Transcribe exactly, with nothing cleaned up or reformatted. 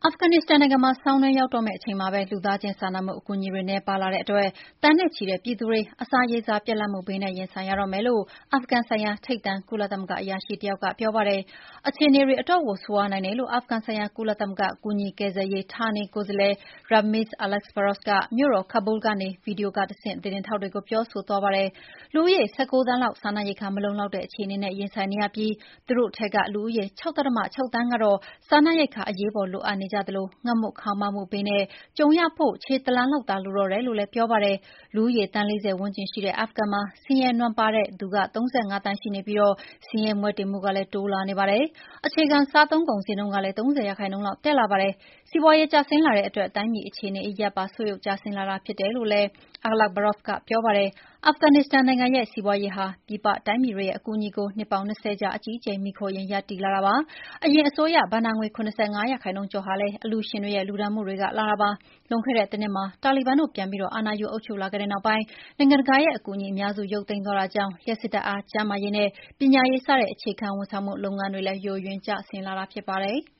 အာဖဂန်နစ္စတန်နိုင်ငံမှာဆောင်းတွင်းရောက်တော့မယ့်အချိန်မှာပဲလူသားချင်းစာနာမှုအကူအညီတွေနည်းပါးလာတဲ့အတွက်သန်းနဲ့ချီတဲ့ပြည်သူတွေအစာရေစာပြတ်လတ်မှုဘေးနဲ့ရင်ဆိုင်ရတော့မယ်လို့အာဖဂန်ဆိုင်ရာထိပ်တန်းကုလသမဂ္ဂအရာရှိတယောက်ကပြောပါတယ်။အခြေအနေတွေအတော့်ကိုဆိုးရွားနိုင်တယ်လို့အာဖဂန်ဆိုင်ရာကုလသမဂ္ဂကူညီကယ်ဆယ်ရေးဌာနေကိုယ်စားလှယ် Ramiz Alakbarov ကမြို့တော်ကာဘူးလ်ကနေဗီဒီယိုကတဆင့်သတင်းထောက်တွေကိုပြောဆိုသွားပါတယ်။လူဦးရေ၁၉သန်းလောက်စားနပ်ရိက္ခာမလုံလောက်တဲ့အခြေအနေနဲ့ရင်ဆိုင်နေရပြီးသူတို့ထဲကလူဦးရေ၆.၆ သန်းကတော့စားနပ်ရိက္ခာအရေးပေါ်လိုအပ်နေကြသလိုငတ်မွတ်ခေါင်းပါးမှုဘေးနဲ့ကြုံရဖို့ခြေတလှမ်းလောက်သာလိုတော့တယ်လို့လည်းပြောပါတယ်။လူဦးရေသန်း၄၀ဝန်းကျင်ရှိတဲ့အာဖဂန်မှာဆင်းရဲနွမ်းပါးတဲ့သူက၃၅သန်းရှိနေပြီးဆင်းရဲမွဲတေမှုကလည်းတိုးလာနေပါတယ်။အခြေခံစားသုံးကုန်ဈေးနှုန်းကလည်း၃၀ရာခိုင်နှုန်းလောက်တက်လာပါတယ်။စီးပွါးရေးကျဆင်းလာတဲ့အတွက်တိုင်းပြည်အခြေအနေအရပ်ပါဆုတ်ယုတ်ကျဆင်းလာတာဖြစ်တယ်လို့လည်း Alakbarov ကပြောပါတယ်။အာဖဂန်နစ္စတန်နိုင်ငံရဲ့စီးပွါးရေးဟာပြည်ပတိုင်းပြည်တွေရဲ့အကူအညီကိုနှစ်ပေါင်း၂၀ကြာအကြီးအကျယ်မှီခိုရင်းရပ်တည်လာတာပါ။အရင်အစိုးရဘဏ္ဍာငွေ၇၅ရာခိုင်နှုန်းကျော်ဟာလည်းအလှူရှင်တွေရဲ့လှူဒါန်းမှုတွေကလာတာပါ။လွန်ခဲ့တဲ့တနှစ်မှာတာလီဘန်တို့ပြန်ပြီးအာဏာယူအုပ်ချုပ်လာခဲ့တဲ့နောက်ပိုင်းနိုင်ငံတကာရဲ့အကူအညီအများစုရုပ်သိမ်းသွားတာကြောင့်လျှပ်စစ်ဓာတ်အား၊ကျန်းမာရေးနဲ့ပညာရေးစတဲ့အခြေခံဝန်ဆောင်မှုလုပ်ငန်းတွေလည်းယိုယွင်းကျဆင်းလာတာဖြစ်ပါတယ်။